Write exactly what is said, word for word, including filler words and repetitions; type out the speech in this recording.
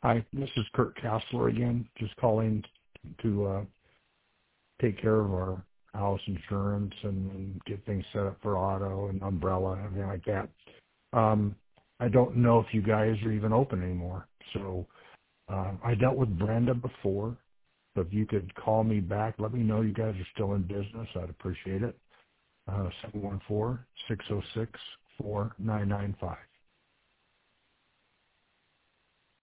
Hi, this is Kurt Castler again, just calling to uh, take care of our house insurance and, and get things set up for auto and umbrella and everything like that. Um, I don't know if you guys are even open anymore. So uh, I dealt with Brenda before. So if you could call me back, let me know you guys are still in business. I'd appreciate it. Uh, seven one four, six oh six, four nine nine five.